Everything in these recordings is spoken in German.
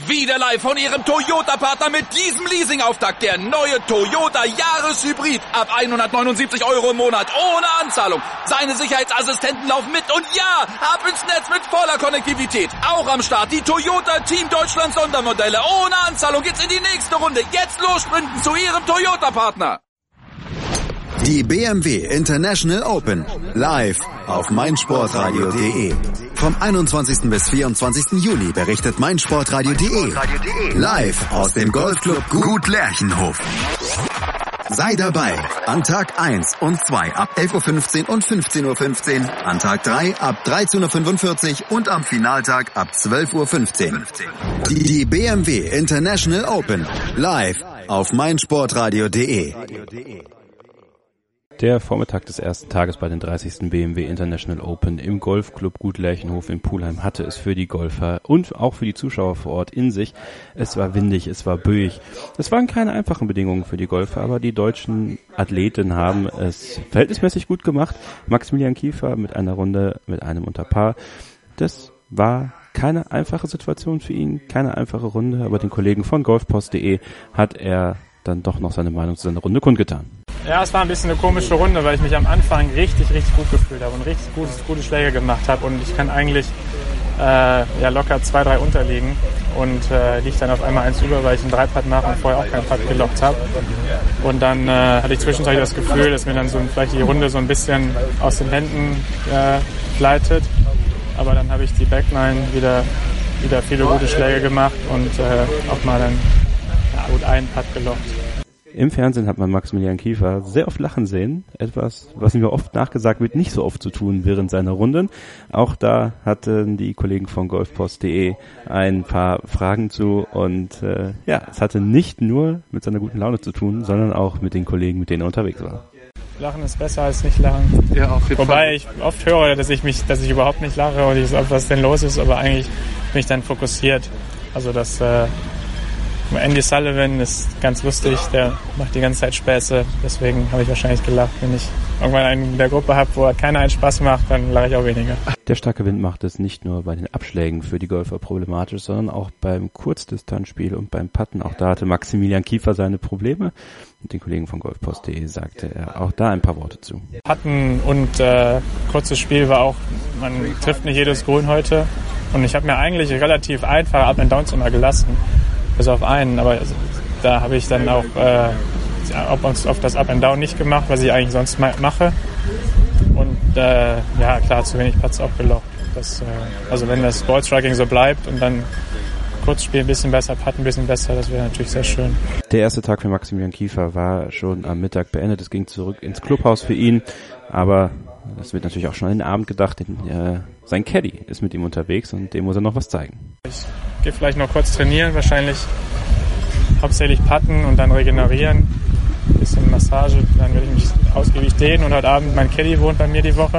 Wieder live von Ihrem Toyota-Partner mit diesem Leasing-Auftakt. Der neue Toyota Jahreshybrid. Ab 179 € im Monat. Ohne Anzahlung. Seine Sicherheitsassistenten laufen mit. Und ja, ab ins Netz mit voller Konnektivität. Auch am Start die Toyota Team Deutschland Sondermodelle. Ohne Anzahlung geht's in die nächste Runde. Jetzt los sprinten zu Ihrem Toyota-Partner. Die BMW International Open. Live auf meinsportradio.de. Vom 21. bis 24. Juli berichtet meinsportradio.de. Live aus dem Golfclub Gut Lerchenhof. Sei dabei an Tag 1 und 2 ab 11:15 Uhr und 15:15 Uhr, an Tag 3 ab 13:45 Uhr und am Finaltag ab 12:15 Uhr. Die BMW International Open. Live auf meinsportradio.de. Der Vormittag des ersten Tages bei den 30. BMW International Open im Golfclub Gut Lerchenhof in Pulheim hatte es für die Golfer und auch für die Zuschauer vor Ort in sich. Es war windig, es war böig. Es waren keine einfachen Bedingungen für die Golfer, aber die deutschen Athleten haben es verhältnismäßig gut gemacht. Maximilian Kiefer mit einer Runde mit einem unter Par. Das war keine einfache Situation für ihn, keine einfache Runde, aber den Kollegen von golfpost.de hat er dann doch noch seine Meinung zu seiner Runde kundgetan. Ja, es war ein bisschen eine komische Runde, weil ich mich am Anfang richtig gut gefühlt habe und richtig gute Schläge gemacht habe und ich kann eigentlich locker 2-3 unterliegen und liege dann auf einmal 1 über, weil ich einen 3-Putt mache und vorher auch keinen Putt gelockt habe. Und dann hatte ich zwischenzeitlich das Gefühl, dass mir dann so vielleicht die Runde so ein bisschen aus den Händen gleitet. Aber dann habe ich die Backline wieder viele gute Schläge gemacht und auch mal dann gut einen Putt gelockt. Im Fernsehen hat man Maximilian Kiefer sehr oft lachen sehen. Etwas, was ihm oft nachgesagt wird, nicht so oft zu tun während seiner Runden. Auch da hatten die Kollegen von golfpost.de ein paar Fragen zu. Und es hatte nicht nur mit seiner guten Laune zu tun, sondern auch mit den Kollegen, mit denen er unterwegs war. Lachen ist besser als nicht lachen. Ja, auf jeden Fall. Wobei ich oft höre, dass ich überhaupt nicht lache und ich sage, was denn los ist. Aber eigentlich bin ich dann fokussiert. Also das... Andy Sullivan ist ganz lustig, der macht die ganze Zeit Späße, deswegen habe ich wahrscheinlich gelacht. Wenn ich irgendwann einen in der Gruppe habe, wo keiner einen Spaß macht, dann lache ich auch weniger. Der starke Wind macht es nicht nur bei den Abschlägen für die Golfer problematisch, sondern auch beim Kurzdistanzspiel und beim Putten. Auch da hatte Maximilian Kiefer seine Probleme. Mit den Kollegen von golfpost.de sagte er auch da ein paar Worte zu. Putten und kurzes Spiel war auch, man trifft nicht jedes Grün heute. Und ich habe mir eigentlich relativ einfache Up-and-Downs immer gelassen. Bis auf einen, aber da habe ich dann auch auf das Up and Down nicht gemacht, was ich eigentlich sonst mache. Und klar, zu wenig Putts auch gelockt. Also wenn das Ballstriking so bleibt und dann Kurzspiel ein bisschen besser, Putt ein bisschen besser, das wäre natürlich sehr schön. Der erste Tag für Maximilian Kiefer war schon am Mittag beendet. Es ging zurück ins Clubhaus für ihn, aber das wird natürlich auch schon an den Abend gedacht. Sein Caddy ist mit ihm unterwegs und dem muss er noch was zeigen. Ich gehe vielleicht noch kurz trainieren, wahrscheinlich hauptsächlich putten und dann regenerieren, ein bisschen Massage, dann werde ich mich ausgiebig dehnen und heute Abend, mein Caddy wohnt bei mir die Woche.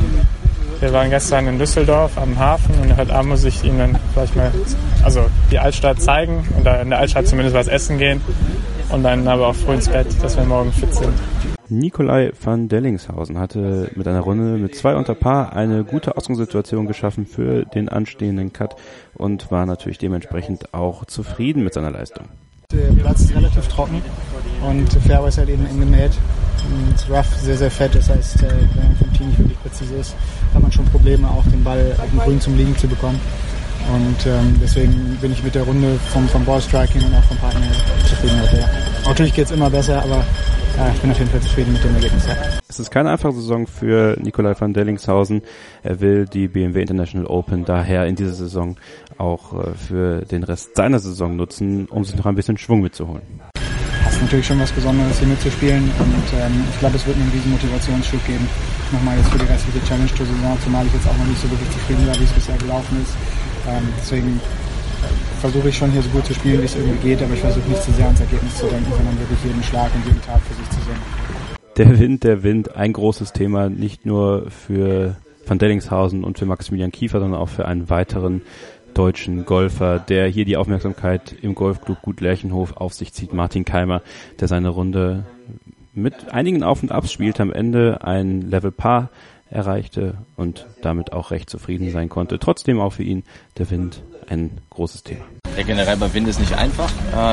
Wir waren gestern in Düsseldorf am Hafen und heute Abend muss ich ihm dann vielleicht mal die Altstadt zeigen und da in der Altstadt zumindest was essen gehen und dann aber auch früh ins Bett, dass wir morgen fit sind. Nicolai van Dellingshausen hatte mit einer Runde mit 2 unter Par eine gute Ausgangssituation geschaffen für den anstehenden Cut und war natürlich dementsprechend auch zufrieden mit seiner Leistung. Der Platz ist relativ trocken und der Fairway ist halt eben eng gemäht. Das Rough sehr, sehr fett, das heißt, wenn man vom Team nicht wirklich präzise ist, hat man schon Probleme, auch den Ball auf dem Grün zum Liegen zu bekommen. Und deswegen bin ich mit der Runde vom Ballstriking und auch vom Partner zufrieden heute. Ja. Natürlich geht es immer besser, aber ich bin auf jeden Fall zufrieden mit dem Ergebnis. Ja. Es ist keine einfache Saison für Nicolai van Dellingshausen. Er will die BMW International Open daher in dieser Saison auch für den Rest seiner Saison nutzen, um sich noch ein bisschen Schwung mitzuholen. Das ist natürlich schon was Besonderes, hier mitzuspielen und ich glaube, es wird einen riesen Motivationsschub geben. Nochmal jetzt für die restliche Challenge-Saison, zumal ich jetzt auch noch nicht so wirklich zufrieden war, wie es bisher gelaufen ist. Deswegen versuche ich schon hier so gut zu spielen, wie es irgendwie geht, aber ich versuche nicht zu sehr ans Ergebnis zu denken, sondern wirklich jeden Schlag und jeden Tag für sich zu sehen. Der Wind, ein großes Thema, nicht nur für Van Dellingshausen und für Maximilian Kiefer, sondern auch für einen weiteren deutschen Golfer, der hier die Aufmerksamkeit im Golfclub Gut Lerchenhof auf sich zieht, Martin Keimer, der seine Runde mit einigen Auf und Abs spielt, am Ende ein Level Par erreichte und damit auch recht zufrieden sein konnte. Trotzdem auch für ihn der Wind ein großes Thema. Ja, generell bei Wind ist nicht einfach.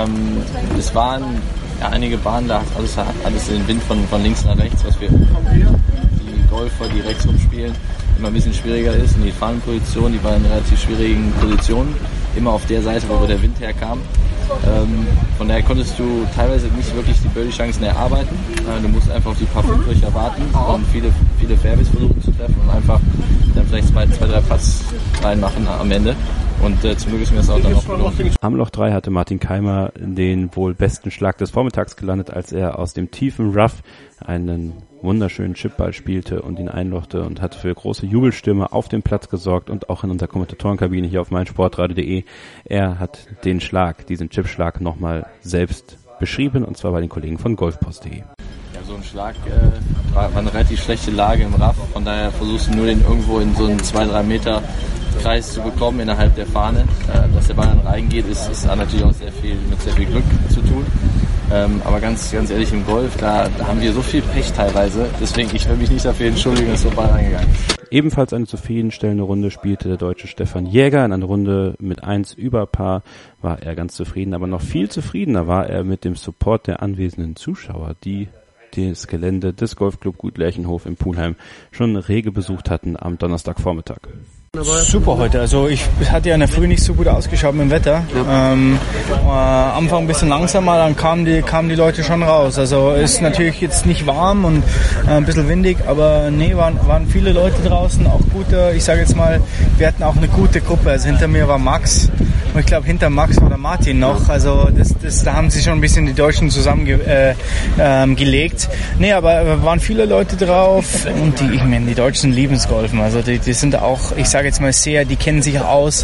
Es waren einige Bahnen, da hat alles den Wind von links nach rechts, was für die Golfer, die rechts rumspielen, immer ein bisschen schwieriger ist. Und die Fahnenposition, die war in relativ schwierigen Positionen, immer auf der Seite, wo der Wind herkam. Von daher konntest du teilweise nicht wirklich die Birdie-Chancen erarbeiten. Du musst einfach auf die paar Fundlöcher warten und viele Fairways versuchen zu treffen und einfach dann vielleicht 2-3 Putts reinmachen am Ende. Und zum Glück ist mir das auch dann noch gelungen. Am Loch 3 hatte Martin Keimer den wohl besten Schlag des Vormittags gelandet, als er aus dem tiefen Rough einen wunderschönen Chipball spielte und ihn einlochte und hat für große Jubelstürme auf dem Platz gesorgt und auch in unserer Kommentatorenkabine hier auf meinsportradio.de. Er hat den Schlag, diesen Chipschlag nochmal selbst beschrieben, und zwar bei den Kollegen von golfpost.de. Ja, so ein Schlag war eine relativ schlechte Lage im Rough, von daher versuchst du nur den irgendwo in so einen 2-3 Meter Kreis zu bekommen innerhalb der Fahne. Dass der Ball dann reingeht, ist natürlich auch mit sehr viel Glück zu tun. Aber ganz ehrlich, im Golf, da haben wir so viel Pech teilweise. Deswegen, ich will mich nicht dafür entschuldigen, dass so ein Ball reingegangen ist. Ebenfalls eine zufriedenstellende Runde spielte der Deutsche Stefan Jäger. In einer Runde mit 1 über Par war er ganz zufrieden. Aber noch viel zufriedener war er mit dem Support der anwesenden Zuschauer, die das Gelände des Golfclub Gut Lerchenhof in Pulheim schon rege besucht hatten am Donnerstagvormittag. Super heute, also ich hatte ja in der Früh nicht so gut ausgeschaut mit dem Wetter. Anfang ein bisschen langsamer, dann kamen die Leute schon raus. Also ist natürlich jetzt nicht warm und ein bisschen windig, aber nee, waren viele Leute draußen, auch gute, ich sage jetzt mal, wir hatten auch eine gute Gruppe. Also hinter mir war Max und ich glaube hinter Max war der Martin noch. Also da haben sich schon ein bisschen die Deutschen zusammengelegt. Nee, aber waren viele Leute drauf und die Deutschen lieben es Golfen. Also die sind auch, ich sage jetzt mal die kennen sich aus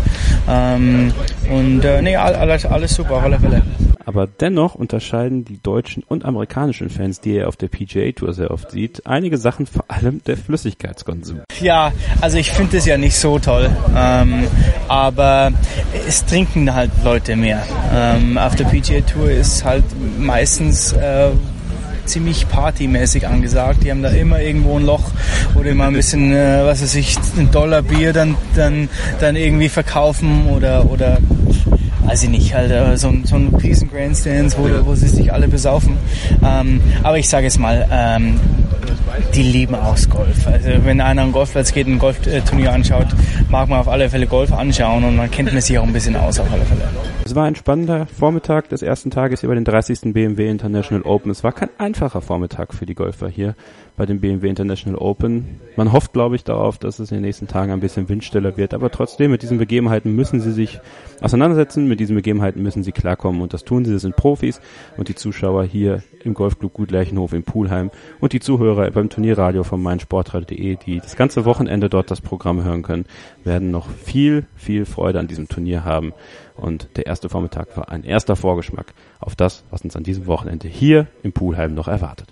alles super auf alle Fälle. Aber dennoch unterscheiden die deutschen und amerikanischen Fans, die er auf der PGA Tour sehr oft sieht, einige Sachen, vor allem der Flüssigkeitskonsum. Ja, also ich finde es ja nicht so toll, aber es trinken halt Leute mehr. Auf der PGA Tour ist halt meistens ziemlich partymäßig angesagt. Die haben da immer irgendwo ein Loch oder immer ein bisschen, $1 Bier dann irgendwie verkaufen oder weiß ich nicht, halt so ein riesen Grandstands, wo sie sich alle besaufen. Aber ich sage jetzt mal, die lieben auch das Golf. Also wenn einer am Golfplatz geht und ein Golfturnier anschaut, mag man auf alle Fälle Golf anschauen und man kennt sich auch ein bisschen aus auf alle Fälle. Es war ein spannender Vormittag des ersten Tages hier bei den 30. BMW International Open. Es war kein einfacher Vormittag für die Golfer hier bei dem BMW International Open. Man hofft, glaube ich, darauf, dass es in den nächsten Tagen ein bisschen windstiller wird. Aber trotzdem, mit diesen Begebenheiten müssen sie sich auseinandersetzen. Mit diesen Begebenheiten müssen sie klarkommen. Und das tun sie. Das sind Profis. Und die Zuschauer hier im Golfclub Gut Lerchenhof in Pulheim und die Zuhörer beim Turnierradio von meinsportradio.de, die das ganze Wochenende dort das Programm hören können, werden noch viel, viel Freude an diesem Turnier haben. Und der erste Vormittag war ein erster Vorgeschmack auf das, was uns an diesem Wochenende hier in Pulheim noch erwartet.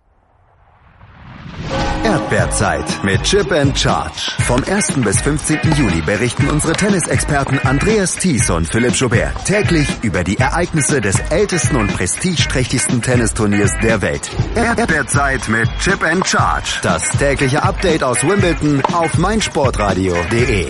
Erdbeerzeit mit Chip and Charge. Vom 1. bis 15. Juli berichten unsere Tennisexperten Andreas Thies und Philipp Joubert täglich über die Ereignisse des ältesten und prestigeträchtigsten Tennisturniers der Welt. Erdbeerzeit mit Chip and Charge. Das tägliche Update aus Wimbledon auf meinsportradio.de.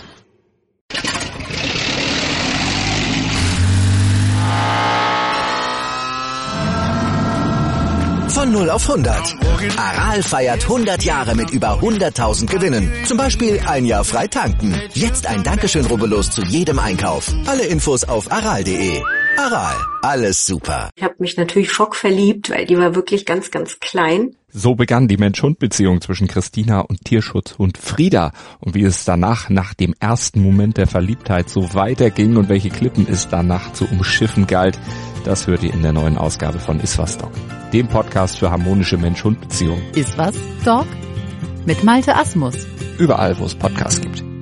Von 0 auf 100. Aral feiert 100 Jahre mit über 100.000 Gewinnen. Zum Beispiel ein Jahr frei tanken. Jetzt ein Dankeschön, rubbellos zu jedem Einkauf. Alle Infos auf aral.de. Aral, alles super. Ich habe mich natürlich schockverliebt, weil die war wirklich ganz, ganz klein. So begann die Mensch-Hund-Beziehung zwischen Christina und Tierschutzhund Frieda. Und wie es danach, nach dem ersten Moment der Verliebtheit, so weiterging und welche Klippen es danach zu umschiffen galt, das hört ihr in der neuen Ausgabe von Iswas Dog, dem Podcast für harmonische Mensch-Hund-Beziehungen. Iswas Dog? Mit Malte Asmus. Überall, wo es Podcasts gibt.